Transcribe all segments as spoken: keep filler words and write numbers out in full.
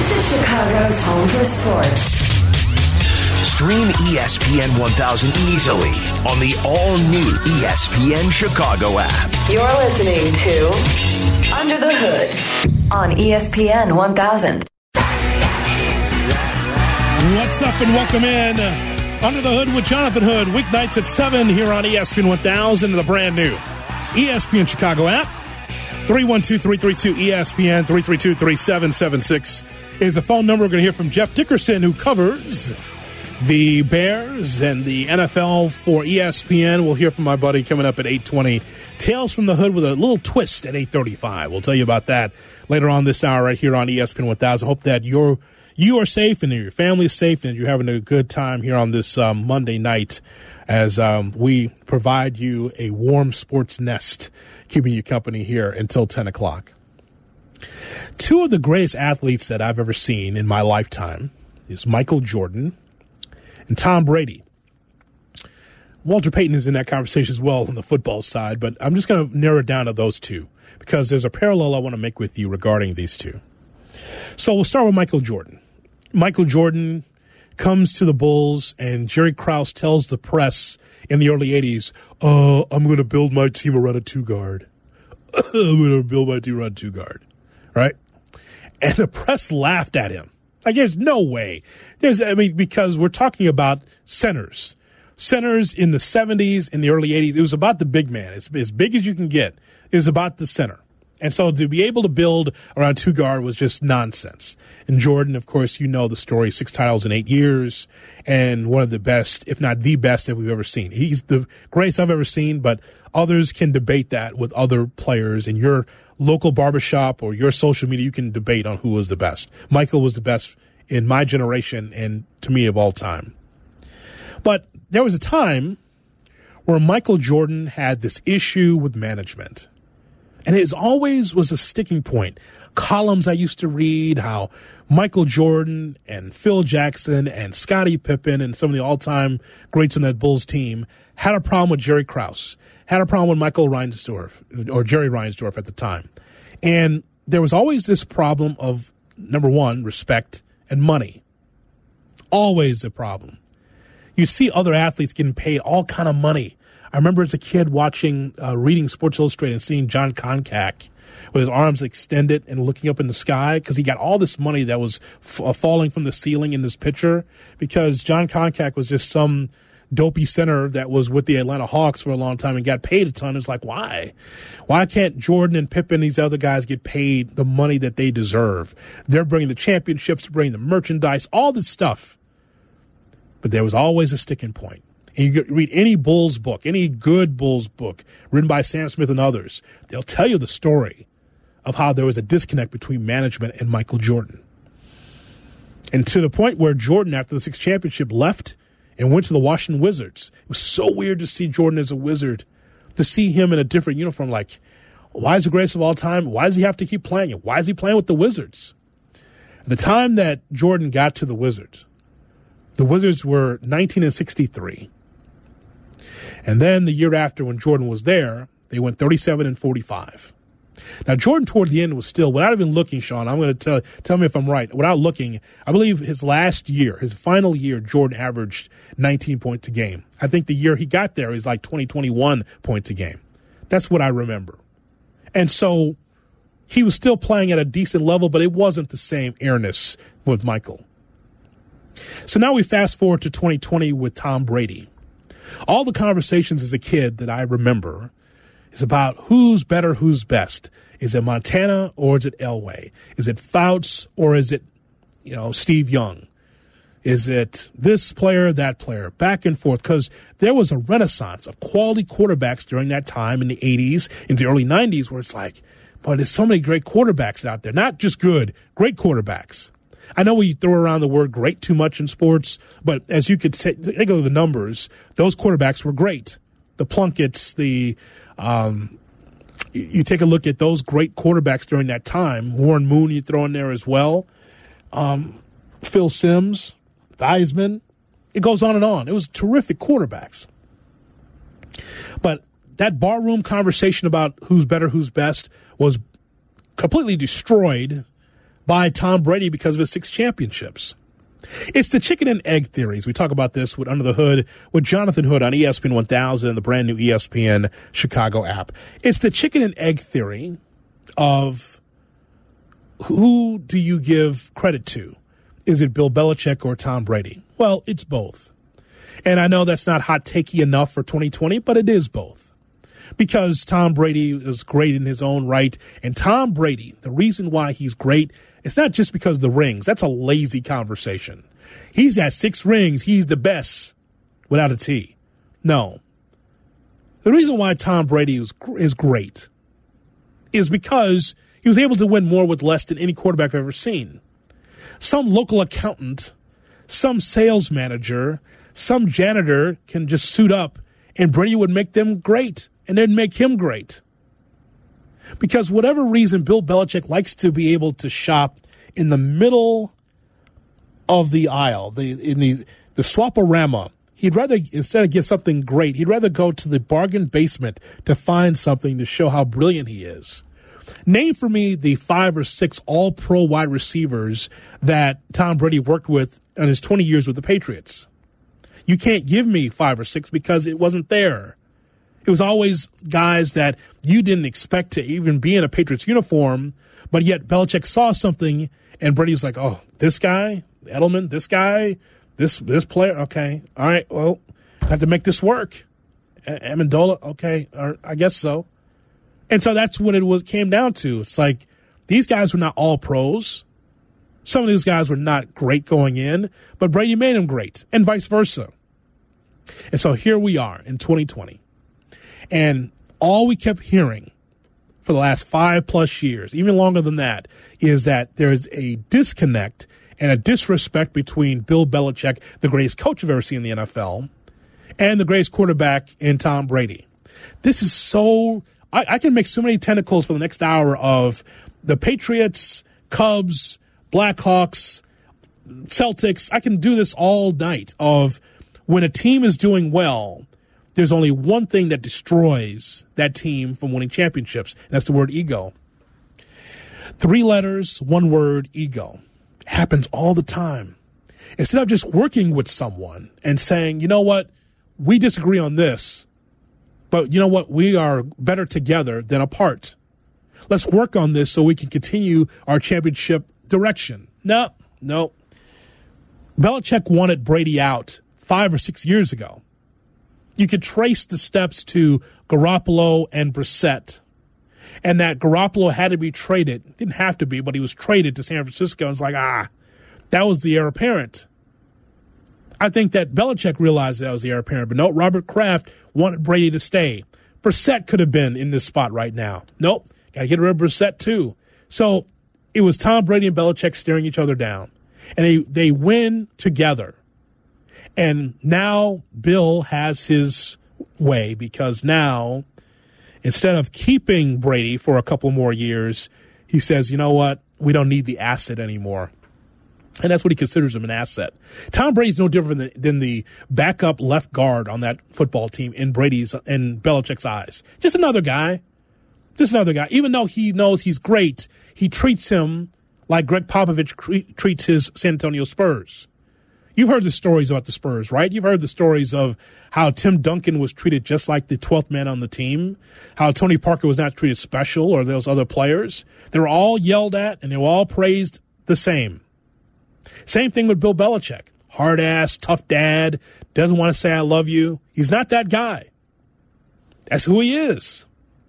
This is Chicago's home for sports. Stream E S P N one thousand easily on the all-new E S P N Chicago app. You're listening to Under the Hood on E S P N one thousand. What's up and welcome in Under the Hood with Jonathan Hood, weeknights at seven here on E S P N one thousand and the brand new E S P N Chicago app. three one two, three three two, E S P N, three three two, three seven seven six is the phone number. We're going to hear from Jeff Dickerson, who covers the Bears and the N F L for E S P N. We'll hear from my buddy coming up at eight twenty. Tales from the Hood with a little twist at eight thirty-five. We'll tell you about that later on this hour right here on E S P N one thousand. Hope that you're, you are safe and your family is safe and you're having a good time here on this um, Monday night as um, we provide you a warm sports nest, keeping you company here until ten o'clock. Two of the greatest athletes that I've ever seen in my lifetime is Michael Jordan and Tom Brady. Walter Payton is in that conversation as well on the football side, but I'm just going to narrow it down to those two because there's a parallel I want to make with you regarding these two. So we'll start with Michael Jordan. Michael Jordan comes to the Bulls, and Jerry Krause tells the press in the early eighties, uh, I'm going to build my team around a two-guard. I'm going to build my team around a two-guard, right? And the press laughed at him. Like, there's no way. There's, I mean, because we're talking about centers. Centers in the seventies, in the early eighties, it was about the big man. It's as big as you can get. It was about the center. And so to be able to build around two guard was just nonsense. And Jordan, of course, you know the story, six titles in eight years, and one of the best, if not the best, that we've ever seen. He's the greatest I've ever seen, but others can debate that with other players in your local barbershop or your social media. You can debate on who was the best. Michael was the best in my generation and to me of all time. But there was a time where Michael Jordan had this issue with management. And it always was a sticking point. Columns I used to read how Michael Jordan and Phil Jackson and Scottie Pippen and some of the all-time greats on that Bulls team had a problem with Jerry Krause, had a problem with Michael Reinsdorf, or Jerry Reinsdorf at the time. And there was always this problem of, number one, respect and money. Always a problem. You see other athletes getting paid all kind of money. I remember as a kid watching, uh, reading Sports Illustrated and seeing John Koncak with his arms extended and looking up in the sky because he got all this money that was f- uh, falling from the ceiling in this picture because John Koncak was just some dopey center that was with the Atlanta Hawks for a long time and got paid a ton. It's like, why? Why can't Jordan and Pippen and these other guys get paid the money that they deserve? They're bringing the championships, they're bringing the merchandise, all this stuff. But there was always a sticking point. And you read any Bulls book, any good Bulls book written by Sam Smith and others, they'll tell you the story of how there was a disconnect between management and Michael Jordan. And to the point where Jordan, after the sixth championship, left and went to the Washington Wizards. It was so weird to see Jordan as a Wizard, to see him in a different uniform. Like, why is the greatest of all time? Why does he have to keep playing it? Why is he playing with the Wizards? At the time that Jordan got to the Wizards, the Wizards were nineteen and sixty-three. And then the year after, when Jordan was there, they went thirty-seven and forty-five. Now, Jordan toward the end was still, without even looking, Sean, I'm going to tell tell me if I'm right. Without looking, I believe his last year, his final year, Jordan averaged nineteen points a game. I think the year he got there is like twenty, twenty-one points a game. That's what I remember. And so he was still playing at a decent level, but it wasn't the same airness with Michael. So now we fast forward to twenty twenty with Tom Brady. All the conversations as a kid that I remember is about who's better, who's best. Is it Montana or is it Elway? Is it Fouts or is it, you know, Steve Young? Is it this player, that player? Back and forth, because there was a renaissance of quality quarterbacks during that time in the eighties, in the early nineties, where it's like, boy, there's so many great quarterbacks out there. Not just good, great quarterbacks. I know we throw around the word great too much in sports, but as you could take, take a look at the numbers, those quarterbacks were great. The Plunkett's, the um, you take a look at those great quarterbacks during that time. Warren Moon you throw in there as well. Um, Phil Simms, Theismann. It goes on and on. It was terrific quarterbacks. But that barroom conversation about who's better, who's best was completely destroyed by Tom Brady because of his six championships. It's the chicken and egg theories. We talk about this with Under the Hood with Jonathan Hood on E S P N one thousand and the brand new E S P N Chicago app. It's the chicken and egg theory of who do you give credit to? Is it Bill Belichick or Tom Brady? Well, it's both. And I know that's not hot takey enough for twenty twenty, but it is both. Because Tom Brady is great in his own right. And Tom Brady, the reason why he's great, it's not just because of the rings. That's a lazy conversation. He's got six rings. He's the best without a T. No. The reason why Tom Brady is, is great is because he was able to win more with less than any quarterback I've ever seen. Some local accountant, some sales manager, some janitor can just suit up and Brady would make them great and they'd make him great. Because whatever reason, Bill Belichick likes to be able to shop in the middle of the aisle, the in the, the swap-a-rama. He'd rather, instead of get something great, he'd rather go to the bargain basement to find something to show how brilliant he is. Name for me the five or six all-pro wide receivers that Tom Brady worked with in his twenty years with the Patriots. You can't give me five or six because it wasn't there. It was always guys that you didn't expect to even be in a Patriots uniform, but yet Belichick saw something, and Brady was like, oh, this guy, Edelman, this guy, this this player, okay, all right, well, I have to make this work. Amendola, okay, or I guess so. And so that's what it was came down to. It's like these guys were not all pros. Some of these guys were not great going in, but Brady made them great, and vice versa. And so here we are in twenty twenty. And all we kept hearing for the last five plus years, even longer than that, is that there's a disconnect and a disrespect between Bill Belichick, the greatest coach I've ever seen in the N F L, and the greatest quarterback in Tom Brady. This is so, I, I can make so many tentacles for the next hour of the Patriots, Cubs, Blackhawks, Celtics. I can do this all night of when a team is doing well, there's only one thing that destroys that team from winning championships, and that's the word ego. Three letters, one word, ego. It happens all the time. Instead of just working with someone and saying, you know what, we disagree on this, but you know what, we are better together than apart. Let's work on this so we can continue our championship direction. No, no. Belichick wanted Brady out five or six years ago. You could trace the steps to Garoppolo and Brissett, and that Garoppolo had to be traded. Didn't have to be, but he was traded to San Francisco. And it's like, ah, that was the heir apparent. I think that Belichick realized that was the heir apparent, but no, Robert Kraft wanted Brady to stay. Brissett could have been in this spot right now. Nope, got to get rid of Brissett too. So it was Tom Brady and Belichick staring each other down, and they, they win together. And now Bill has his way because now, instead of keeping Brady for a couple more years, he says, you know what, we don't need the asset anymore. And that's what he considers him, an asset. Tom Brady's no different than, than the backup left guard on that football team in Brady's and Belichick's eyes. Just another guy. Just another guy. Even though he knows he's great, he treats him like Greg Popovich cre- treats his San Antonio Spurs. You've heard the stories about the Spurs, right? You've heard the stories of how Tim Duncan was treated just like the twelfth man on the team, how Tony Parker was not treated special or those other players. They were all yelled at and they were all praised the same. Same thing with Bill Belichick. Hard ass, tough dad, doesn't want to say I love you. He's not that guy. That's who he is.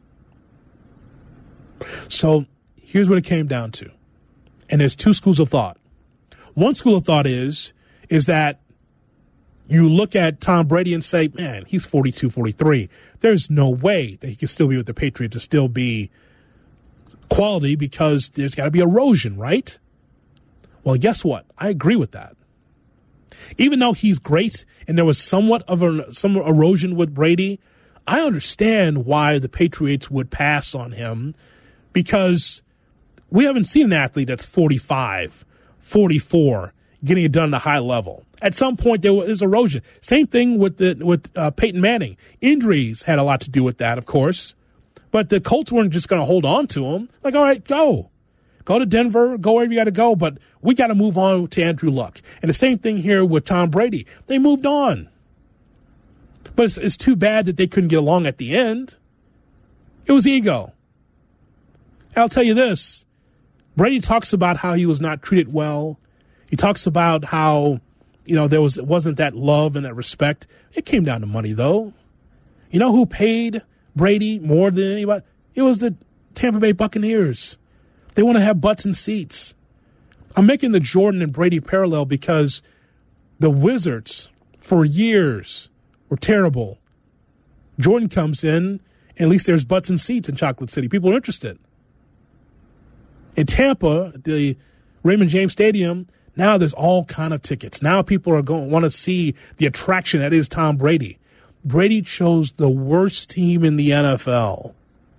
So here's what it came down to. And there's two schools of thought. One school of thought is, is that you look at Tom Brady and say, man, he's forty-two, forty-three. There's no way that he can still be with the Patriots to still be quality because there's got to be erosion, right? Well, guess what? I agree with that. Even though he's great and there was somewhat of a, some erosion with Brady, I understand why the Patriots would pass on him because we haven't seen an athlete that's forty-five, forty-four, getting it done at a high level. At some point, there was erosion. Same thing with the with uh, Peyton Manning. Injuries had a lot to do with that, of course. But the Colts weren't just going to hold on to him. Like, all right, go. Go to Denver, go wherever you got to go, but we got to move on to Andrew Luck. And the same thing here with Tom Brady. They moved on. But it's, it's too bad that they couldn't get along at the end. It was ego. I'll tell you this. Brady talks about how he was not treated well. He talks about how, you know, there was, it wasn't that love and that respect. It came down to money, though. You know who paid Brady more than anybody? It was the Tampa Bay Buccaneers. They want to have butts and seats. I'm making the Jordan and Brady parallel because the Wizards, for years, were terrible. Jordan comes in, and at least there's butts and seats in Chocolate City. People are interested. In Tampa, at the Raymond James Stadium, now there's all kind of tickets. Now people are going want to see the attraction that is Tom Brady. Brady chose the worst team in the N F L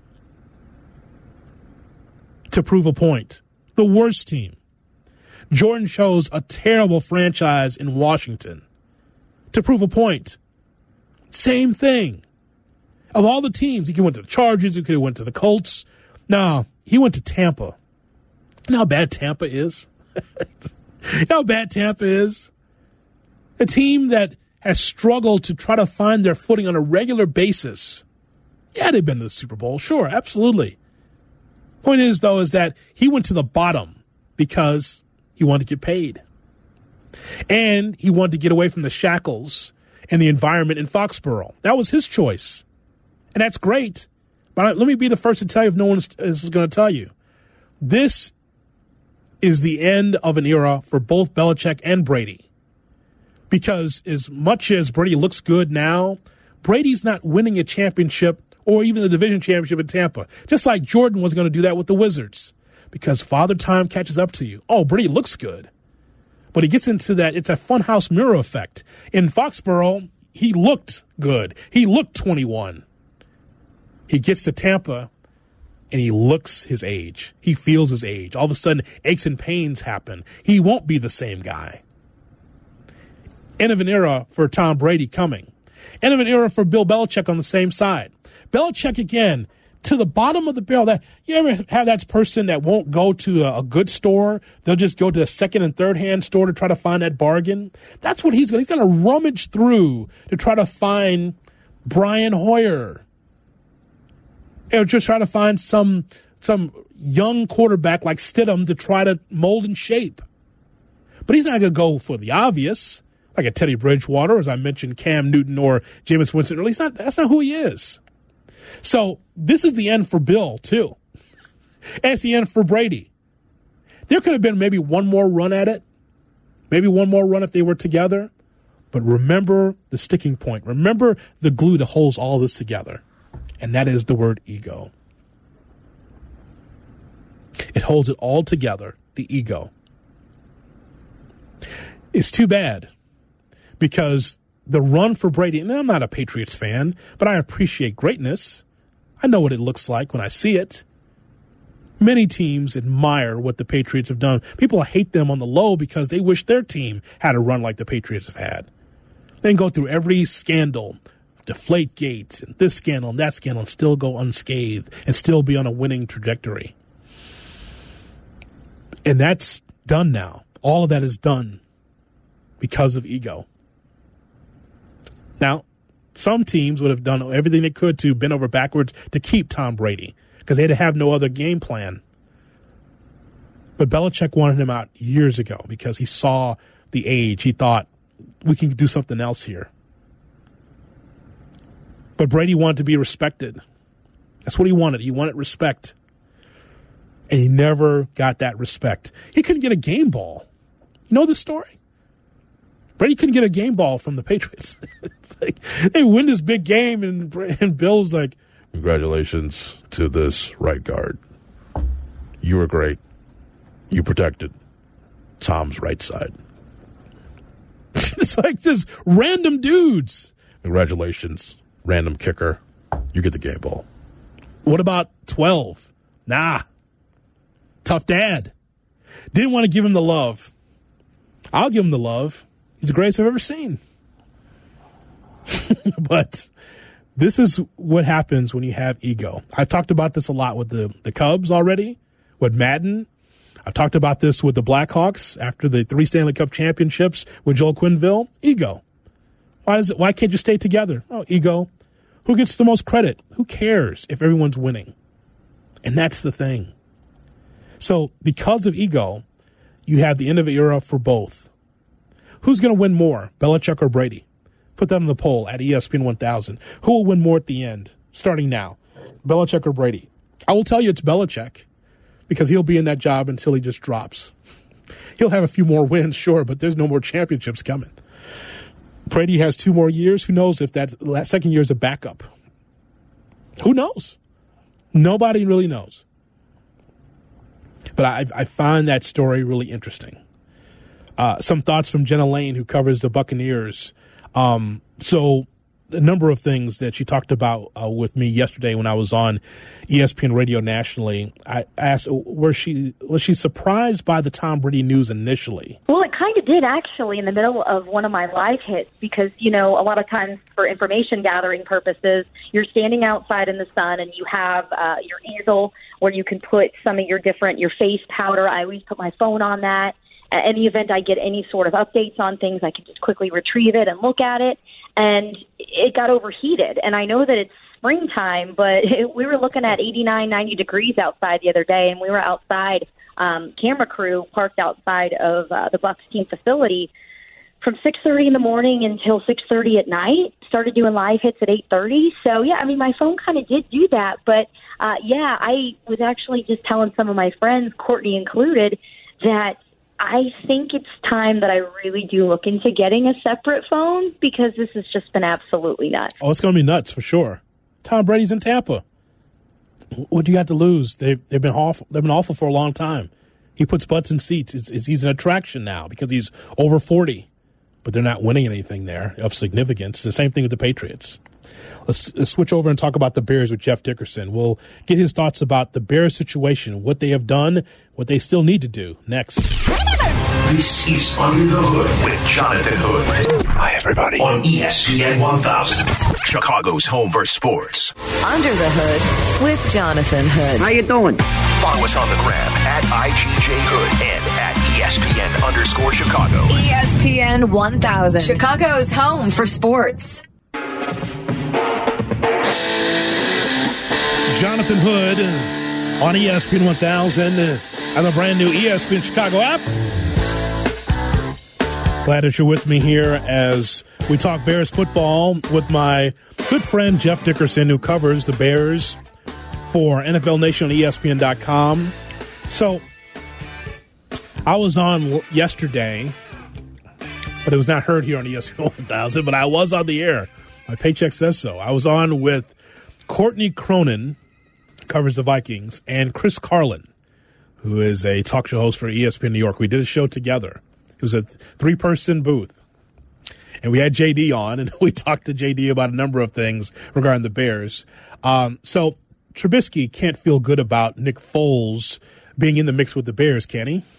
to prove a point. The worst team. Jordan chose a terrible franchise in Washington to prove a point. Same thing. Of all the teams, he could have went to the Chargers, he could have went to the Colts. No, he went to Tampa. You know how bad Tampa is? You know how bad Tampa is? A team that has struggled to try to find their footing on a regular basis. Yeah, they've been to the Super Bowl. Sure, absolutely. Point is, though, is that he went to the bottom because he wanted to get paid. And he wanted to get away from the shackles and the environment in Foxborough. That was his choice. And that's great. But let me be the first to tell you, if no one is going to tell you, this is the end of an era for both Belichick and Brady. Because as much as Brady looks good now, Brady's not winning a championship or even the division championship in Tampa. Just like Jordan was going to do that with the Wizards. Because Father Time catches up to you. Oh, Brady looks good. But he gets into that, it's a funhouse mirror effect. In Foxborough, he looked good. He looked twenty-one. He gets to Tampa, and he looks his age. He feels his age. All of a sudden, aches and pains happen. He won't be the same guy. End of an era for Tom Brady coming. End of an era for Bill Belichick on the same side. Belichick, again, to the bottom of the barrel. That you ever have that person that won't go to a, a good store? They'll just go to a second and third hand store to try to find that bargain. That's what he's going. He's going to rummage through to try to find Brian Hoyer. Or just try to find some some young quarterback like Stidham to try to mold and shape. But he's not going to go for the obvious, like a Teddy Bridgewater, as I mentioned, Cam Newton or Jameis Winston. Or at least not, that's not who he is. So this is the end for Bill, too. And it's the end for Brady. There could have been maybe one more run at it. Maybe one more run if they were together. But remember the sticking point. Remember the glue that holds all this together. And that is the word ego. It holds it all together, the ego. It's too bad because the run for Brady, and I'm not a Patriots fan, but I appreciate greatness. I know what it looks like when I see it. Many teams admire what the Patriots have done. People hate them on the low because they wish their team had a run like the Patriots have had. They can go through every scandal, deflate gates, and this scandal and that scandal, and still go unscathed and still be on a winning trajectory. And that's done now. All of that is done because of ego. Now, some teams would have done everything they could to bend over backwards to keep Tom Brady because they'd have no other game plan. But Belichick wanted him out years ago because he saw the age. He thought, we can do something else here. But Brady wanted to be respected. That's what he wanted. He wanted respect. And he never got that respect. He couldn't get a game ball. You know this story? Brady couldn't get a game ball from the Patriots. It's like they win this big game, and, and Bill's like, congratulations to this right guard. You were great. You protected Tom's right side. It's like just random dudes. Congratulations. Random kicker, you get the game ball. What about twelve? Nah. Tough dad. Didn't want to give him the love. I'll give him the love. He's the greatest I've ever seen. But this is what happens when you have ego. I've talked about this a lot with the, the Cubs already, with Madden. I've talked about this with the Blackhawks after the three Stanley Cup championships with Joel Quenneville. Ego. Why is it? Why can't you stay together? Oh, ego. Who gets the most credit? Who cares if everyone's winning? And that's the thing. So because of ego, you have the end of an era for both. Who's going to win more, Belichick or Brady? Put that on the poll at E S P N one thousand. Who will win more at the end, starting now? Belichick or Brady? I will tell you it's Belichick because he'll be in that job until he just drops. He'll have a few more wins, sure, but there's no more championships coming. Brady has two more years. Who knows if that second year is a backup? Who knows? Nobody really knows. But I, I find that story really interesting. Uh, some thoughts from Jenna Lane, who covers the Buccaneers. Um, so a number of things that she talked about uh, with me yesterday when I was on E S P N Radio nationally. I asked, was she was she surprised by the Tom Brady news initially? Well, it kind of did, actually, in the middle of one of my live hits because, you know, a lot of times for information gathering purposes, you're standing outside in the sun and you have uh, your easel where you can put some of your different, your face powder. I always put my phone on that. In the event I get any sort of updates on things, I can just quickly retrieve it and look at it. And it got overheated. And I know that it's springtime, but it, we were looking at eighty-nine, ninety degrees outside the other day, and we were outside, um, camera crew parked outside of uh, the Bucs team facility from six thirty in the morning until six thirty at night. Started doing live hits at eight thirty. So, yeah, I mean, my phone kind of did do that. But, uh, yeah, I was actually just telling some of my friends, Courtney included, that I think it's time that I really do look into getting a separate phone because this has just been absolutely nuts. Oh, it's going to be nuts for sure. Tom Brady's in Tampa. What do you got to lose? They've, they've been awful. They've been awful for a long time. He puts butts in seats. It's, it's, he's an attraction now because he's over forty, but they're not winning anything there of significance. The same thing with the Patriots. Let's, let's switch over and talk about the Bears with Jeff Dickerson. We'll get his thoughts about the Bears situation, what they have done, what they still need to do next. This is Under the Hood with Jonathan Hood. Hi, everybody. On E S P N one thousand, Chicago's home for sports. Under the Hood with Jonathan Hood. How you doing? Follow us on the gram at I G J Hood and at E S P N underscore Chicago. E S P N one thousand, Chicago's home for sports. Jonathan Hood on E S P N one thousand and the brand new E S P N Chicago app. Glad that you're with me here as we talk Bears football with my good friend Jeff Dickerson, who covers the Bears for N F L Nation on E S P N dot com. So I was on yesterday, but it was not heard here on E S P N one thousand, but I was on the air. My paycheck says so. I was on with Courtney Cronin, covers the Vikings, and Chris Carlin, who is a talk show host for E S P N New York. We did a show together. It was a three-person booth. And we had J D on, and we talked to J D about a number of things regarding the Bears. Um, so Trubisky can't feel good about Nick Foles being in the mix with the Bears, can he?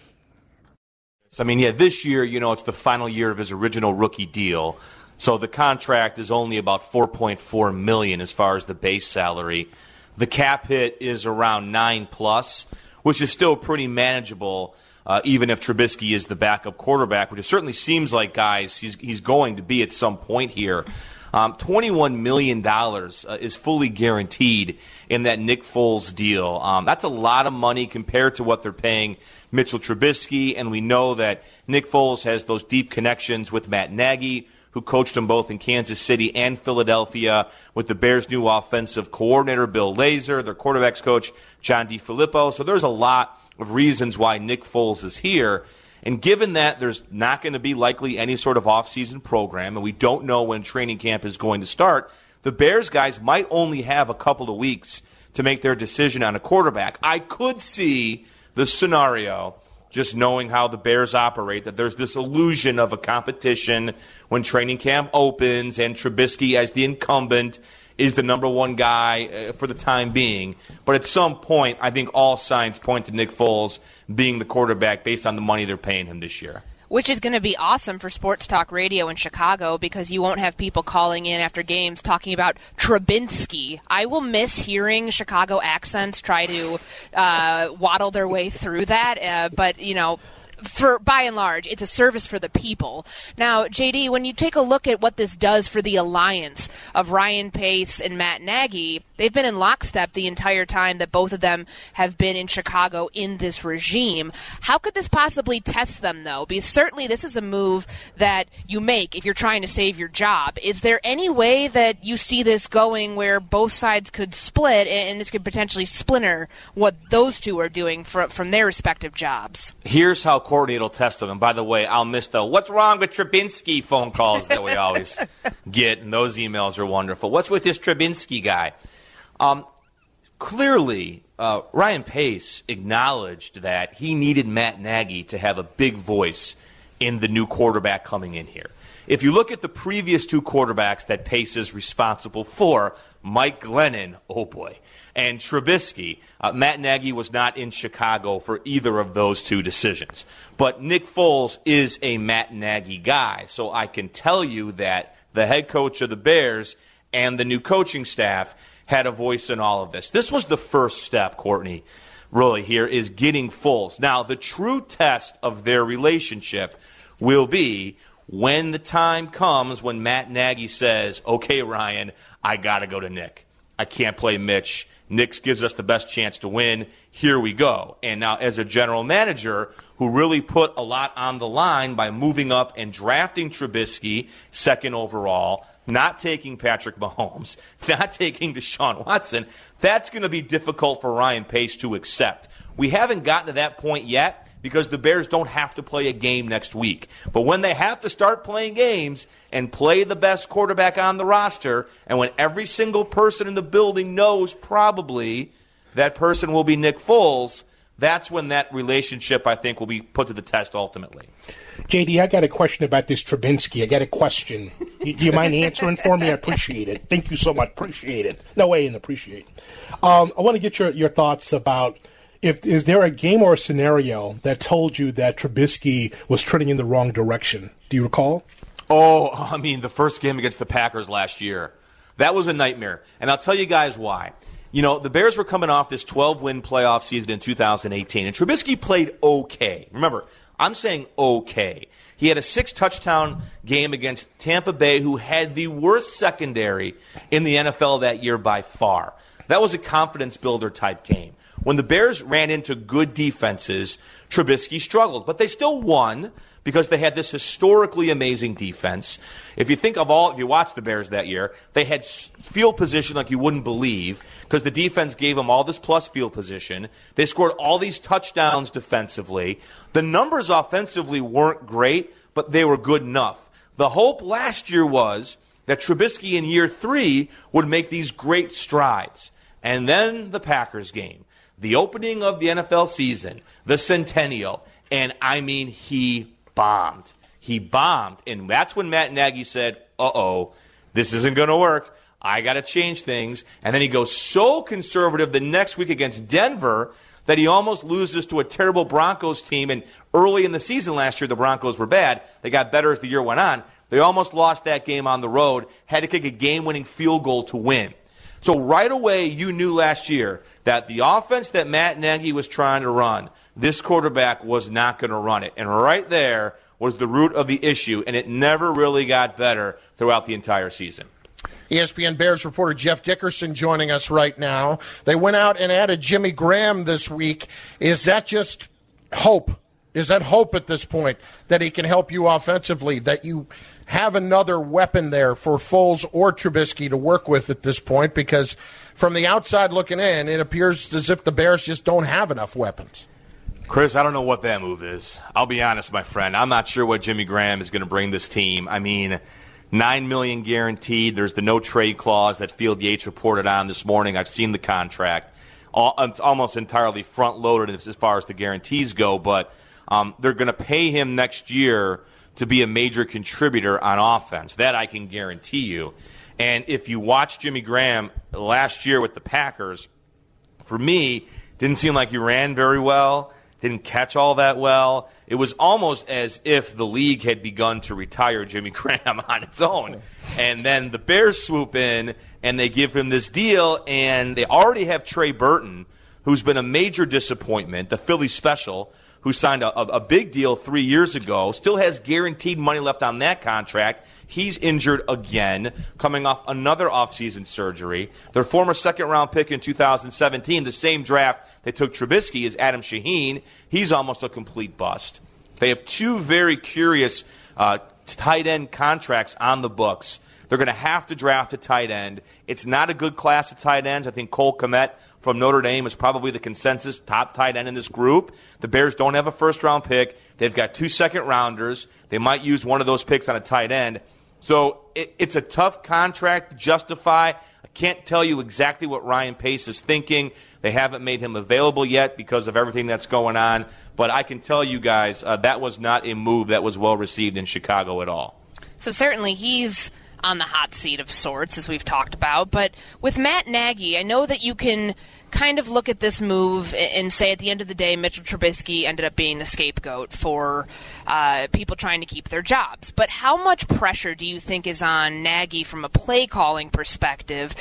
I mean, yeah, this year, you know, it's the final year of his original rookie deal. So the contract is only about four point four million dollars as far as the base salary. The cap hit is around nine plus, which is still pretty manageable, uh, even if Trubisky is the backup quarterback, which it certainly seems like, guys, he's he's going to be at some point here. Um, twenty-one million dollars uh, is fully guaranteed in that Nick Foles deal. Um, that's a lot of money compared to what they're paying Mitchell Trubisky, and we know that Nick Foles has those deep connections with Matt Nagy, who coached them both in Kansas City and Philadelphia, with the Bears' new offensive coordinator, Bill Lazor, their quarterbacks coach, John DeFilippo. So there's a lot of reasons why Nick Foles is here. And given that there's not going to be likely any sort of offseason program, and we don't know when training camp is going to start, the Bears guys might only have a couple of weeks to make their decision on a quarterback. I could see the scenario, just knowing how the Bears operate, that there's this illusion of a competition when training camp opens and Trubisky, as the incumbent, is the number one guy uh, for the time being. But at some point, I think all signs point to Nick Foles being the quarterback based on the money they're paying him this year. Which is going to be awesome for sports talk radio in Chicago because you won't have people calling in after games talking about Trubinsky. I will miss hearing Chicago accents try to uh, waddle their way through that, uh, but, you know, for by and large, it's a service for the people. Now, J D, when you take a look at what this does for the alliance of Ryan Pace and Matt Nagy, they've been in lockstep the entire time that both of them have been in Chicago in this regime. How could this possibly test them, though? Because certainly this is a move that you make if you're trying to save your job. Is there any way that you see this going where both sides could split and this could potentially splinter what those two are doing for, from their respective jobs? Here's how Courtney will test them. And by the way, I'll miss the what's wrong with Trubinsky phone calls that we always get, and those emails are wonderful. What's with this Trubinsky guy? Um, clearly, uh, Ryan Pace acknowledged that he needed Matt Nagy to have a big voice in the new quarterback coming in here. If you look at the previous two quarterbacks that Pace is responsible for, Mike Glennon, oh boy, and Trubisky, uh, Matt Nagy was not in Chicago for either of those two decisions. But Nick Foles is a Matt Nagy guy, so I can tell you that the head coach of the Bears and the new coaching staff had a voice in all of this. This was the first step, Courtney, really here, is getting Foles. Now, the true test of their relationship will be when the time comes when Matt Nagy says, okay, Ryan, I got to go to Nick. I can't play Mitch. Nick gives us the best chance to win. Here we go. And now as a general manager who really put a lot on the line by moving up and drafting Trubisky second overall, not taking Patrick Mahomes, not taking Deshaun Watson, that's going to be difficult for Ryan Pace to accept. We haven't gotten to that point yet, because the Bears don't have to play a game next week. But when they have to start playing games and play the best quarterback on the roster, and when every single person in the building knows probably that person will be Nick Foles, that's when that relationship, I think, will be put to the test ultimately. J D, I got a question about this Trubinsky. I got a question. Do you mind answering for me? I appreciate it. Thank you so much. Appreciate it. No way and appreciate it. Um, I want to get your, your thoughts about If is there a game or a scenario that told you that Trubisky was trending in the wrong direction? Do you recall? Oh, I mean, the first game against the Packers last year. That was a nightmare. And I'll tell you guys why. You know, the Bears were coming off this twelve-win playoff season in two thousand eighteen, and Trubisky played okay. Remember, I'm saying okay. He had a six-touchdown game against Tampa Bay, who had the worst secondary in the N F L that year by far. That was a confidence-builder type game. When the Bears ran into good defenses, Trubisky struggled. But they still won because they had this historically amazing defense. If you think of all, if you watch the Bears that year, they had field position like you wouldn't believe because the defense gave them all this plus field position. They scored all these touchdowns defensively. The numbers offensively weren't great, but they were good enough. The hope last year was that Trubisky in year three would make these great strides. And then the Packers game. The opening of the N F L season, the centennial, and I mean, he bombed. He bombed. And that's when Matt Nagy said, uh-oh, this isn't going to work. I got to change things. And then he goes so conservative the next week against Denver that he almost loses to a terrible Broncos team. And early in the season last year, the Broncos were bad. They got better as the year went on. They almost lost that game on the road, had to kick a game-winning field goal to win. So right away, you knew last year that the offense that Matt Nagy was trying to run, this quarterback was not going to run it. And right there was the root of the issue, and it never really got better throughout the entire season. E S P N Bears reporter Jeff Dickerson joining us right now. They went out and added Jimmy Graham this week. Is that just hope? Is that hope at this point that he can help you offensively, that you have another weapon there for Foles or Trubisky to work with at this point? Because from the outside looking in, it appears as if the Bears just don't have enough weapons. Chris, I don't know what that move is. I'll be honest, my friend. I'm not sure what Jimmy Graham is going to bring this team. I mean, nine million dollars guaranteed. There's the no trade clause that Field Yates reported on this morning. I've seen the contract. It's almost entirely front-loaded as far as the guarantees go, but um, they're going to pay him next year to be a major contributor on offense. That I can guarantee you. And if you watch Jimmy Graham last year with the Packers, for me, didn't seem like he ran very well. didn't catch all that well. It was almost as if the league had begun to retire Jimmy Graham on its own. And then the Bears swoop in, and they give him this deal, and they already have Trey Burton, who's been a major disappointment, the Philly special, who signed a, a big deal three years ago, still has guaranteed money left on that contract. He's injured again, coming off another offseason surgery. Their former second-round pick in two thousand seventeen, the same draft they took Trubisky, is Adam Shaheen. He's almost a complete bust. They have two very curious uh, tight end contracts on the books. They're going to have to draft a tight end. It's not a good class of tight ends. I think Cole Kmet from Notre Dame is probably the consensus top tight end in this group. The Bears don't have a first-round pick. They've got two second-rounders. They might use one of those picks on a tight end. So it, it's a tough contract to justify. I can't tell you exactly what Ryan Pace is thinking. They haven't made him available yet because of everything that's going on. But I can tell you guys uh, that was not a move that was well-received in Chicago at all. So certainly he's on the hot seat of sorts, as we've talked about. But with Matt Nagy, I know that you can kind of look at this move and say at the end of the day, Mitchell Trubisky ended up being the scapegoat for uh, people trying to keep their jobs. But how much pressure do you think is on Nagy from a play-calling perspective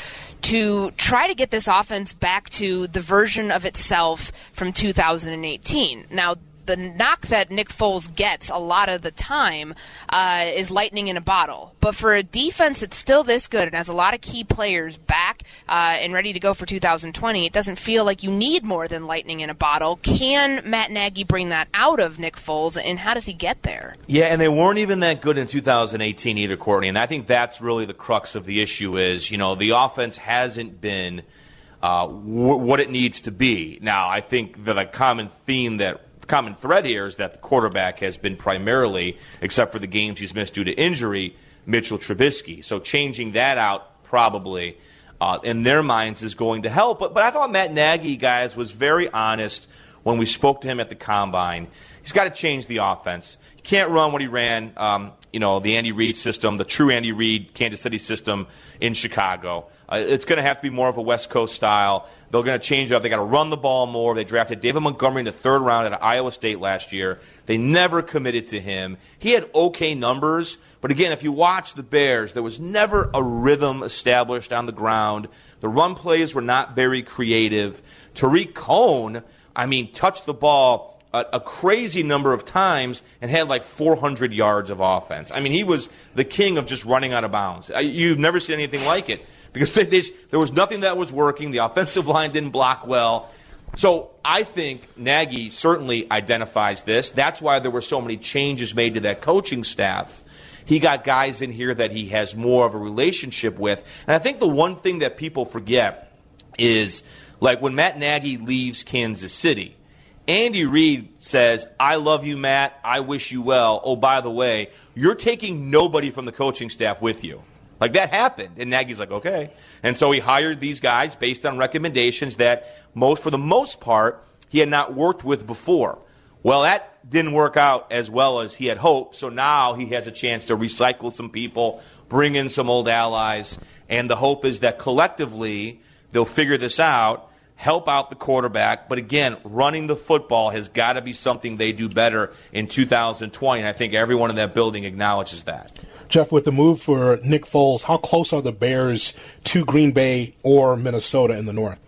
to try to get this offense back to the version of itself from two thousand eighteen? Now, the knock that Nick Foles gets a lot of the time uh, is lightning in a bottle. But for a defense that's still this good and has a lot of key players back uh, and ready to go for two thousand twenty, it doesn't feel like you need more than lightning in a bottle. Can Matt Nagy bring that out of Nick Foles, and how does he get there? Yeah, and they weren't even that good in two thousand eighteen either, Courtney. And I think that's really the crux of the issue is, you know, the offense hasn't been uh, w- what it needs to be. Now, I think that a common theme that common thread here is that the quarterback has been primarily, except for the games he's missed due to injury, Mitchell Trubisky. So changing that out probably uh, in their minds is going to help. But, but I thought Matt Nagy, guys, was very honest when we spoke to him at the Combine. He's got to change the offense. He can't run what he ran, um, you know, the Andy Reid system, the true Andy Reid Kansas City system in Chicago. Uh, it's going to have to be more of a West Coast style. They're going to change it up. They got to run the ball more. They drafted David Montgomery in the third round at Iowa State last year. They never committed to him. He had okay numbers, but again, if you watch the Bears, there was never a rhythm established on the ground. The run plays were not very creative. Tariq Cohen, I mean, touched the ball a, a crazy number of times and had like four hundred yards of offense. I mean, he was the king of just running out of bounds. You've never seen anything like it. Because they, they, there was nothing that was working. The offensive line didn't block well. So I think Nagy certainly identifies this. That's why there were so many changes made to that coaching staff. He got guys in here that he has more of a relationship with. And I think the one thing that people forget is, like, when Matt Nagy leaves Kansas City, Andy Reid says, I love you, Matt. I wish you well. Oh, by the way, you're taking nobody from the coaching staff with you. Like, that happened, and Nagy's like, okay. And so he hired these guys based on recommendations that most, for the most part, he had not worked with before. Well, that didn't work out as well as he had hoped, so now he has a chance to recycle some people, bring in some old allies, and the hope is that collectively they'll figure this out, help out the quarterback. But again, running the football has got to be something they do better in two thousand twenty, and I think everyone in that building acknowledges that. Jeff, with the move for Nick Foles, how close are the Bears to Green Bay or Minnesota in the North?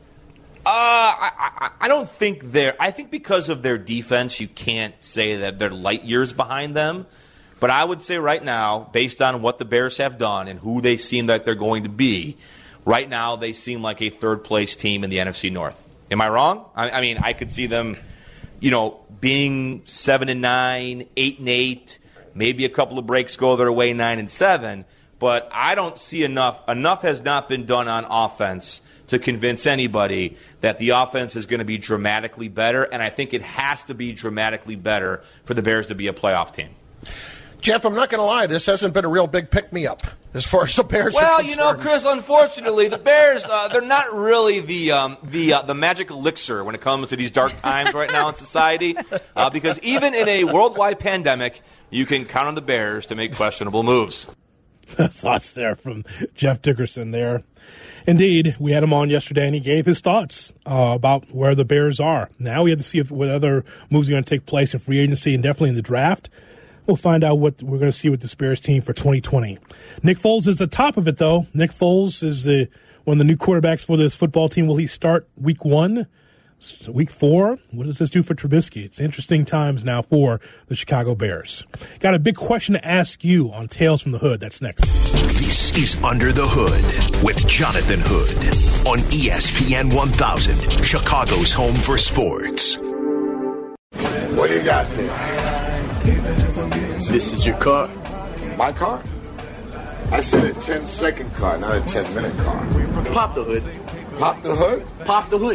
Uh, I, I, I don't think they're – I think because of their defense, you can't say that they're light years behind them. But I would say right now, based on what the Bears have done and who they seem like they're going to be, right now they seem like a third-place team in the N F C North. Am I wrong? I, I mean, I could see them, you know, being seven and nine, eight and eight. Maybe a couple of breaks go their way, nine and seven. But I don't see enough. Enough has not been done on offense to convince anybody that the offense is going to be dramatically better. And I think it has to be dramatically better for the Bears to be a playoff team. Jeff, I'm not going to lie. This hasn't been a real big pick-me-up as far as the Bears well, are concerned. Well, you know, Chris, unfortunately, the Bears, uh, they're not really the um, the uh, the magic elixir when it comes to these dark times right now in society. Uh, because even in a worldwide pandemic, you can count on the Bears to make questionable moves. Thoughts there from Jeff Dickerson there. Indeed, we had him on yesterday, and he gave his thoughts uh, about where the Bears are. Now we have to see if what other moves are going to take place in free agency and definitely in the draft. We'll find out what we're going to see with this Bears team for twenty twenty. Nick Foles is the top of it, though. Nick Foles is the one of the new quarterbacks for this football team. Will he start week one? Week four? What does this do for Trubisky? It's interesting times now for the Chicago Bears. Got a big question to ask you on Tales from the Hood. That's next. This is Under the Hood with Jonathan Hood on E S P N one thousand, Chicago's home for sports. What do you got there? This is your car. My car? I said a ten-second car, not a ten-minute car. Pop the hood. Pop the hood? Pop the hood.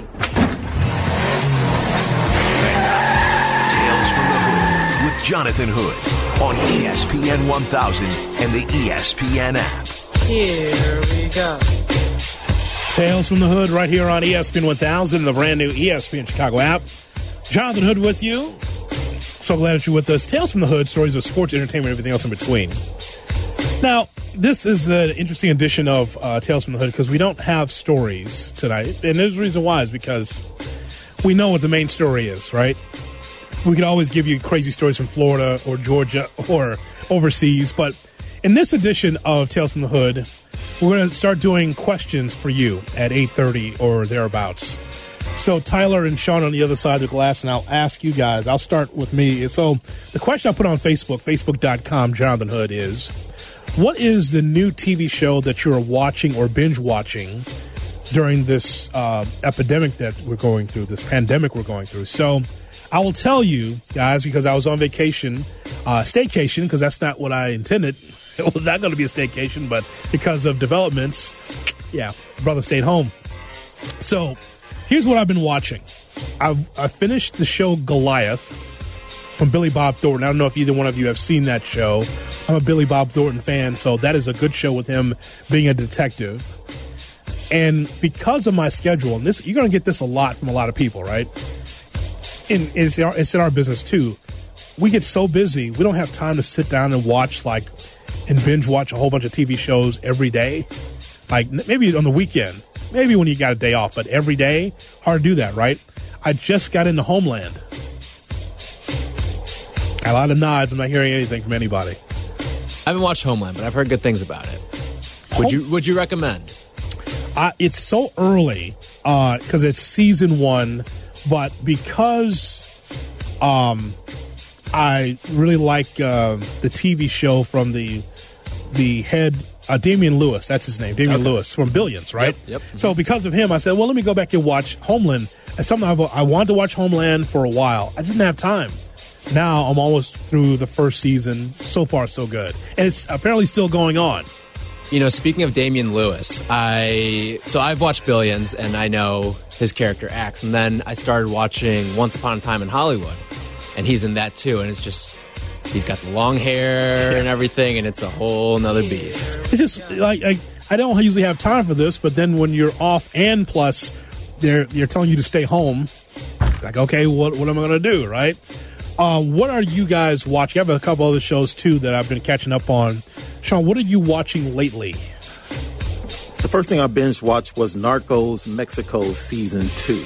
Tales from the Hood with Jonathan Hood on E S P N one thousand and the E S P N app. Here we go. Tales from the Hood right here on E S P N one thousand and the brand new E S P N Chicago app. Jonathan Hood with you. So glad that you're with us. Tales from the Hood, stories of sports, entertainment, everything else in between. Now, this is an interesting edition of uh, Tales from the Hood because we don't have stories tonight. And there's a reason why is because we know what the main story is, right? We could always give you crazy stories from Florida or Georgia or overseas. But in this edition of Tales from the Hood, we're going to start doing questions for you at eight thirty or thereabouts. So Tyler and Sean on the other side of the glass, and I'll ask you guys. I'll start with me. So the question I put on Facebook, facebook dot com, Jonathan Hood, is what is the new T V show that you're watching or binge watching during this uh, epidemic that we're going through, this pandemic we're going through? So I will tell you, guys, because I was on vacation, uh, staycation, because that's not what I intended. It was not going to be a staycation, but because of developments, yeah, brother stayed home. So here's what I've been watching. I've, I finished the show Goliath from Billy Bob Thornton. I don't know if either one of you have seen that show. I'm a Billy Bob Thornton fan, so that is a good show with him being a detective. And because of my schedule, and this you're going to get this a lot from a lot of people, right? And it's, it's in our business, too. We get so busy, we don't have time to sit down and watch, like, and binge watch a whole bunch of T V shows every day. Like, maybe on the weekend. Maybe when you got a day off, but every day, hard to do that, right? I just got into Homeland. Got a lot of nods. I'm not hearing anything from anybody. I haven't watched Homeland, but I've heard good things about it. Would you Would you recommend? Uh, it's so early because uh, it's season one, but because um, I really like uh, the T V show from the the head. Uh, Damian Lewis, that's his name, Damian okay. Lewis from Billions, right? Yep, yep. So because of him, I said, well, let me go back and watch Homeland. It's something I've, I wanted to watch Homeland for a while. I didn't have time. Now I'm almost through the first season. So far, so good. And it's apparently still going on. You know, speaking of Damian Lewis, I so I've watched Billions, and I know his character Axe. And then I started watching Once Upon a Time in Hollywood, and he's in that too. And it's just... he's got the long hair yeah. and everything, and it's a whole nother beast. It's just like I, I don't usually have time for this, but then when you're off and plus they're they're telling you to stay home, like okay, what what am I going to do, right? Uh, what are you guys watching? I have a couple other shows too that I've been catching up on. Sean, what are you watching lately? The first thing I binge watched was Narcos Mexico season two.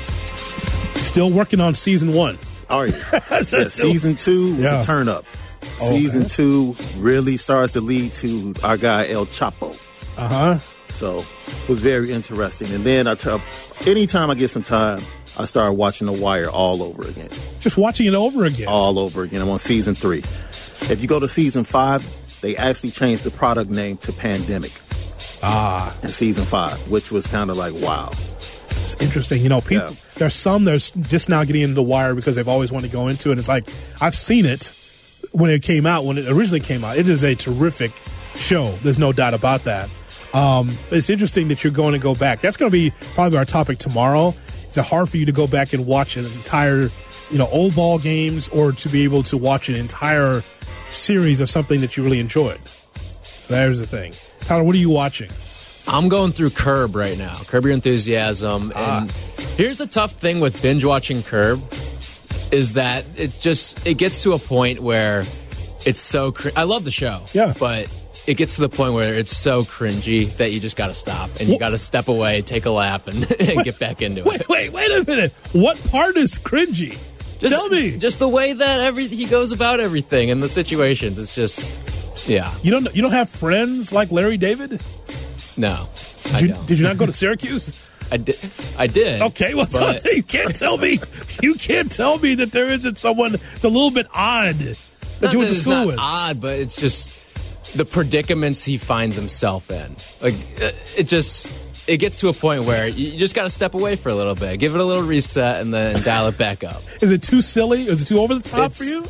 Still working on season one. Oh, yeah. yeah season two was yeah. a turn up. Oh, season okay. two really starts to lead to our guy El Chapo. Uh huh. So it was very interesting. And then I tell, anytime I get some time, I start watching The Wire all over again. Just watching it over again? All over again. I'm on season three. If you go to season five, they actually changed the product name to Pandemic. Ah. In season five, which was kind of like, wow. It's interesting. You know, people. Yeah. There's some that's just now getting into The Wire because they've always wanted to go into it. And it's like, I've seen it when it came out, when it originally came out. It is a terrific show. There's no doubt about that. Um, it's interesting that you're going to go back. That's going to be probably our topic tomorrow. Is it hard for you to go back and watch an entire, you know, old ball games or to be able to watch an entire series of something that you really enjoyed? So there's the thing. Tyler, what are you watching? I'm going through Curb right now. Curb Your Enthusiasm. Ah. And here's the tough thing with binge watching Curb is that it's just, it gets to a point where it's so, cr- I love the show. Yeah. But it gets to the point where it's so cringy that you just got to stop and you got to step away, take a lap, and, and get back into wait, it. Wait, wait a minute. What part is cringy? Just, Tell me. Just the way that every he goes about everything and the situations. It's just, yeah. You don't you don't have friends like Larry David? No, did I you, don't. Did you not go to Syracuse? I did. I did. Okay, well, but... you can't tell me. You can't tell me that there isn't someone. It's a little bit odd that Not you went that to it's school not with. Odd, but it's just the predicaments he finds himself in. Like uh, it just it gets to a point where you just got to step away for a little bit, give it a little reset, and then dial it back up. Is it too silly? Is it too over the top it's, for you?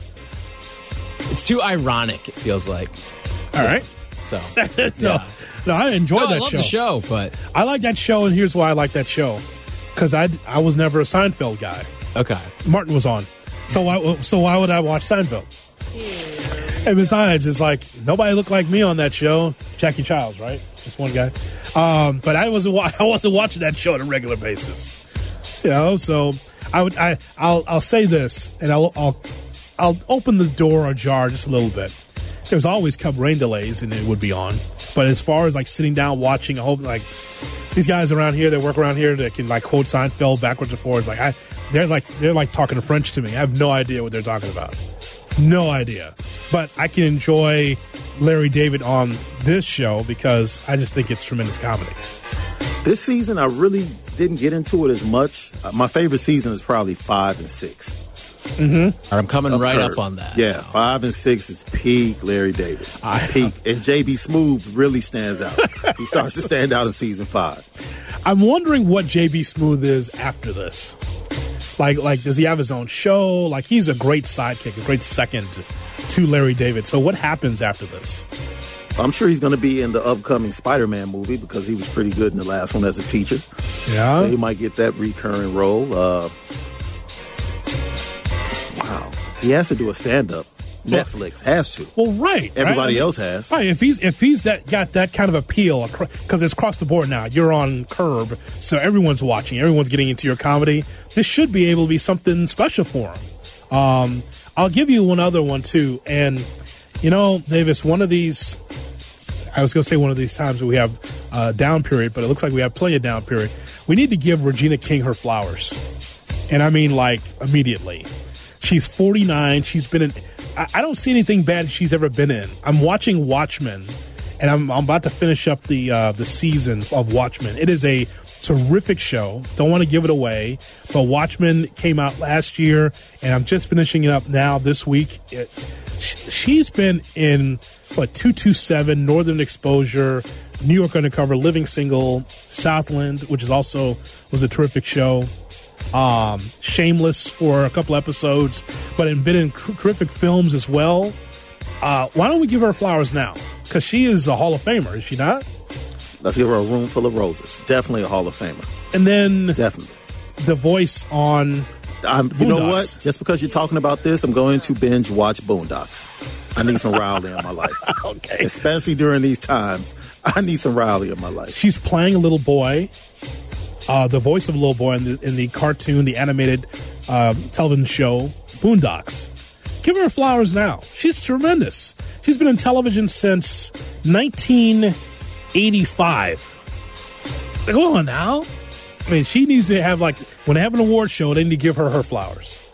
It's too ironic. It feels like. All right. So no, yeah. no, I enjoy no, that I love show. the show, but I like that show, and here's why I like that show. Because I, I was never a Seinfeld guy. Okay. Martin was on. So why, so why would I watch Seinfeld? And besides, it's like, nobody looked like me on that show. Jackie Childs, right? Just one guy. Um, but I wasn't, I wasn't watching that show on a regular basis. You know, so I would, I, I'll, I'll say this, and I'll, I'll, I'll open the door ajar just a little bit. There's always Cub rain delays, and it would be on. But as far as like sitting down watching, I hope like these guys around here that work around here that can like quote Seinfeld backwards and forwards, like I, they're like they're like talking French to me. I have no idea what they're talking about, no idea. But I can enjoy Larry David on this show because I just think it's tremendous comedy. This season, I really didn't get into it as much. Uh, my favorite season is probably five and six. Mm-hmm. I'm coming Of right Curb. up on that. Yeah, five and six is peak Larry David. I, peak. And J B Smooth really stands out. He starts to stand out in season five. I'm wondering what J B Smooth is after this. Like, like, does he have his own show? Like, he's a great sidekick, a great second to Larry David. So what happens after this? I'm sure he's going to be in the upcoming Spider-Man movie because he was pretty good in the last one as a teacher. Yeah. So he might get that recurring role. Uh, wow. He has to do a stand-up. Netflix has to. Well, right. Everybody right? I mean, else has. Right. If he's if he's that got that kind of appeal, because it's across the board now. You're on Curb, so everyone's watching. Everyone's getting into your comedy. This should be able to be something special for him. Um, I'll give you one other one too. And you know, Davis, one of these. I was going to say one of these times where we have a down period, but it looks like we have plenty of down period. We need to give Regina King her flowers, and I mean like immediately. She's forty-nine. She's been in. I don't see anything bad she's ever been in. I'm watching Watchmen, and I'm, I'm about to finish up the uh, the season of Watchmen. It is a terrific show. Don't want to give it away, but Watchmen came out last year, and I'm just finishing it up now this week. It, she's been in, what, two two seven, Northern Exposure, New York Undercover, Living Single, Southland, which is also was a terrific show. Um, Shameless for a couple episodes, but in been in terrific films as well. Uh, why don't we give her flowers now? Because she is a Hall of Famer, is she not? Let's give her a room full of roses. Definitely a Hall of Famer. And then definitely the voice on. I'm, you know what? Just because you're talking about this, I'm going to binge watch Boondocks. I need some Riley in my life. Okay, especially during these times, I need some Riley in my life. She's playing a little boy. Uh, the voice of a little boy in the, in the cartoon, the animated uh, television show, Boondocks. Give her flowers now. She's tremendous. She's been in television since nineteen eighty-five. Come on now. I mean, she needs to have, like, when they have an award show, they need to give her her flowers.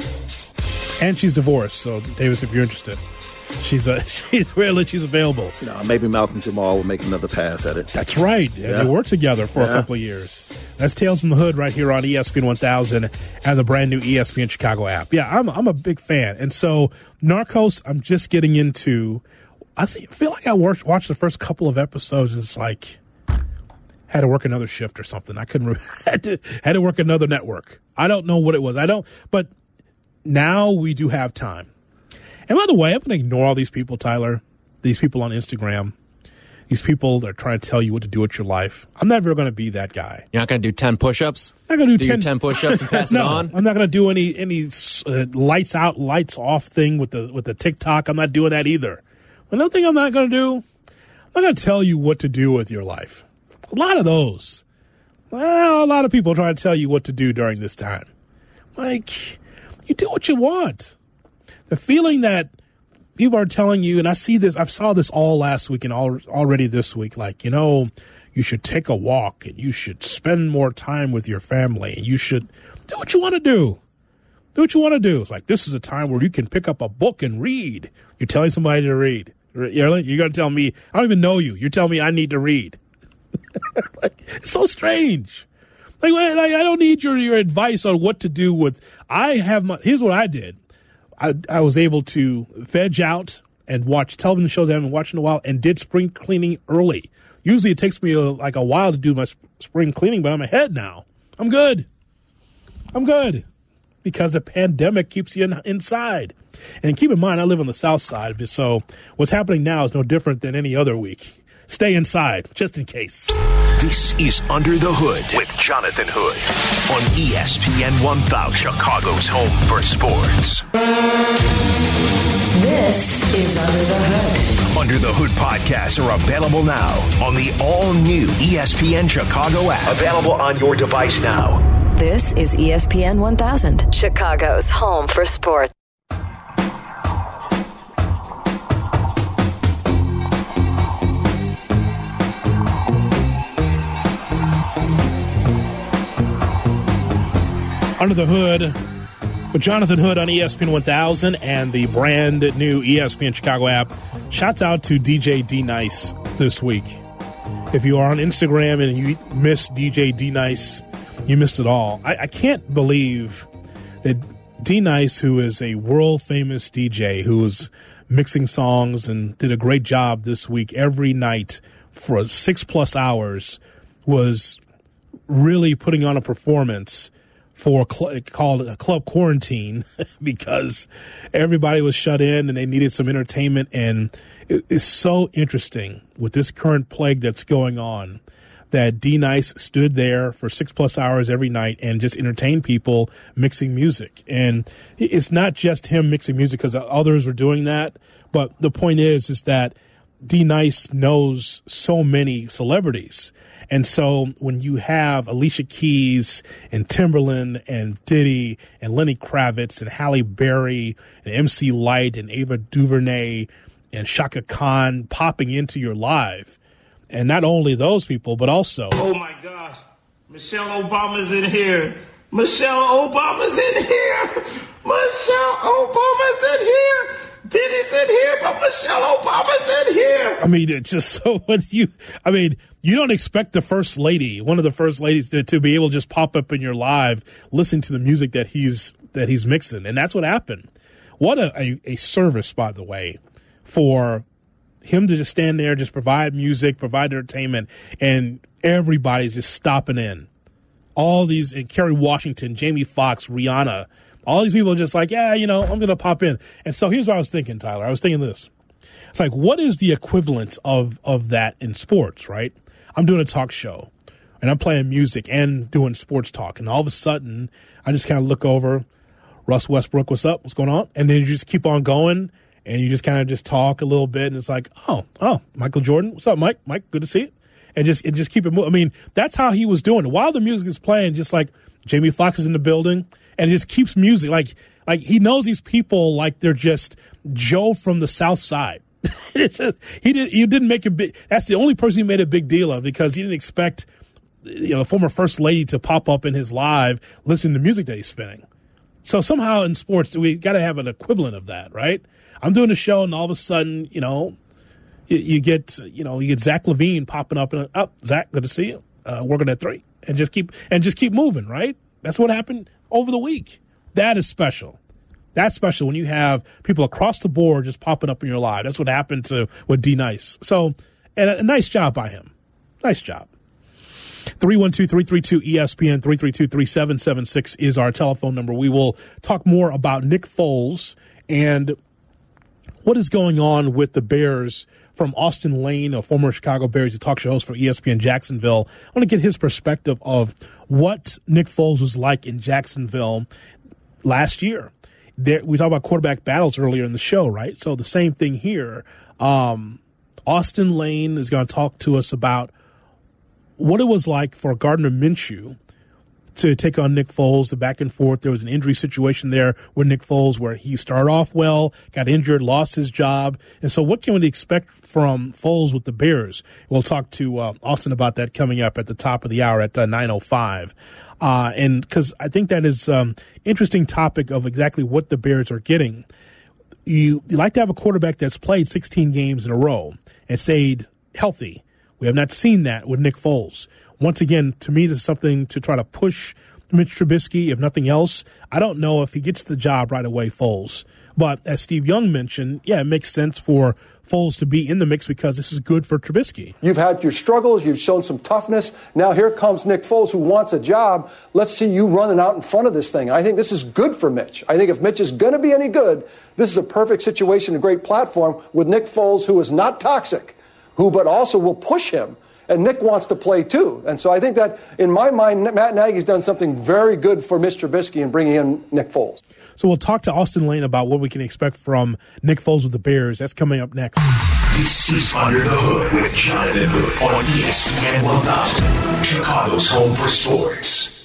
And she's divorced, so, Davis, if you're interested. She's a, she's really she's available. No, maybe Malcolm Jamal will make another pass at it. That's right. Yeah. They worked together for yeah. a couple of years. That's Tales from the Hood right here on E S P N one thousand and the brand new E S P N Chicago app. Yeah, I'm I'm a big fan. And so Narcos, I'm just getting into. I feel like I worked, watched the first couple of episodes. It's like had to work another shift or something. I couldn't had to had to work another network. I don't know what it was. I don't. But now we do have time. And by the way, I'm going to ignore all these people, Tyler, these people on Instagram, these people that are trying to tell you what to do with your life. I'm never going to be that guy. You're not going to do ten push-ups? I'm not going to do, do ten, your ten push-ups and pass no, it on? I'm not going to do any any uh, lights out, lights off thing with the with the TikTok. I'm not doing that either. Another thing I'm not going to do, I'm not going to tell you what to do with your life. A lot of those. Well, a lot of people try to tell you what to do during this time. Like, you do what you want. The feeling that people are telling you, and I see this, I saw this all last week and all, already this week, like, you know, you should take a walk and you should spend more time with your family and you should do what you want to do. Do what you want to do. It's like, this is a time where you can pick up a book and read. You're telling somebody to read. You're going to tell me, I don't even know you. You're telling me I need to read. Like, it's so strange. Like, like, I don't need your, your advice on what to do with, I have my, here's what I did. I, I was able to veg out and watch television shows I haven't watched in a while and did spring cleaning early. Usually it takes me a, like a while to do my sp- spring cleaning, but I'm ahead now. I'm good. I'm good because the pandemic keeps you in, inside. And keep in mind, I live on the south side of it, so what's happening now is no different than any other week. Stay inside, just in case. This is Under the Hood with Jonathan Hood on E S P N one thousand, Chicago's home for sports. This is Under the Hood. Under the Hood podcasts are available now on the all-new E S P N Chicago app. Available on your device now. This is E S P N one thousand, Chicago's home for sports. Under the Hood with Jonathan Hood on E S P N one thousand and the brand new E S P N Chicago app. Shouts out to D J D-Nice this week. If you are on Instagram and you missed D J D-Nice, you missed it all. I, I can't believe that D-Nice, who is a world-famous D J, who was mixing songs and did a great job this week every night for six-plus hours, was really putting on a performance for cl- called a club quarantine because everybody was shut in and they needed some entertainment. And it is so interesting with this current plague that's going on that D-Nice stood there for six plus hours every night and just entertained people mixing music. And it's not just him mixing music because others were doing that. But the point is, is that D-Nice knows so many celebrities. And so when you have Alicia Keys and Timberland and Diddy and Lenny Kravitz and Halle Berry and M C Lyte and Ava DuVernay and Shaka Khan popping into your live, and not only those people, but also... Oh, my gosh. Michelle Obama's in here. Michelle Obama's in here. Michelle Obama's in here. Diddy's in here, but Michelle Obama's in here. I mean, it's just so when you, I mean, you don't expect the first lady, one of the first ladies, to, to be able to just pop up in your live, listening to the music that he's that he's mixing, and that's what happened. What a, a, a service, by the way, for him to just stand there, just provide music, provide entertainment, and everybody's just stopping in. All these, and Kerry Washington, Jamie Foxx, Rihanna. All these people are just like, yeah, you know, I'm going to pop in. And so here's what I was thinking, Tyler. I was thinking this. It's like, what is the equivalent of, of that in sports, right? I'm doing a talk show, and I'm playing music and doing sports talk. And all of a sudden, I just kind of look over, Russ Westbrook, what's up? What's going on? And then you just keep on going, and you just kind of just talk a little bit, and it's like, oh, oh, Michael Jordan. What's up, Mike? Mike, good to see you. And just, and just keep it moving. I mean, that's how he was doing it. While the music is playing, just like Jamie Foxx is in the building, and it just keeps music. Like, like he knows these people like they're just Joe from the South Side. It's just, he did. He didn't make a big. That's the only person he made a big deal of because he didn't expect, you know, the former first lady to pop up in his live listening to music that he's spinning. So somehow in sports we got to have an equivalent of that, right? I'm doing a show, and all of a sudden, you know, you, you get, you know, you get Zach LaVine popping up and up. Oh, Zach, good to see you. Uh, working at three, and just keep and just keep moving, right? That's what happened over the week. That is special. That's special when you have people across the board just popping up in your live. That's what happened to with D-Nice. So, and a, a nice job by him. Nice job. three one two, three three two, E S P N, three three two, three seven seven six is our telephone number. We will talk more about Nick Foles and what is going on with the Bears from Austin Lane, a former Chicago Bears, a talk show host for E S P N Jacksonville. I want to get his perspective of what Nick Foles was like in Jacksonville last year. There, we talked about quarterback battles earlier in the show, right? So the same thing here. Um, Austin Lane is going to talk to us about what it was like for Gardner Minshew to take on Nick Foles, the back and forth. There was an injury situation there with Nick Foles where he started off well, got injured, lost his job. And so what can we expect from Foles with the Bears? We'll talk to uh, Austin about that coming up at the top of the hour at uh, nine oh five. Uh, and because I think that is an um, interesting topic of exactly what the Bears are getting. You, you like to have a quarterback that's played sixteen games in a row and stayed healthy. We have not seen that with Nick Foles. Once again, to me, this is something to try to push Mitch Trubisky, if nothing else. I don't know if he gets the job right away, Foles. But as Steve Young mentioned, yeah, it makes sense for Foles to be in the mix because this is good for Trubisky. You've had your struggles. You've shown some toughness. Now here comes Nick Foles, who wants a job. Let's see you running out in front of this thing. I think this is good for Mitch. I think if Mitch is going to be any good, this is a perfect situation, a great platform with Nick Foles, who is not toxic, who but also will push him. And Nick wants to play, too. And so I think that, in my mind, Matt Nagy's done something very good for Mitch Trubisky in bringing in Nick Foles. So we'll talk to Austin Lane about what we can expect from Nick Foles with the Bears. That's coming up next. This is Under the Hood with Jonathan Hood on E S P N one thousand, Chicago's home for sports.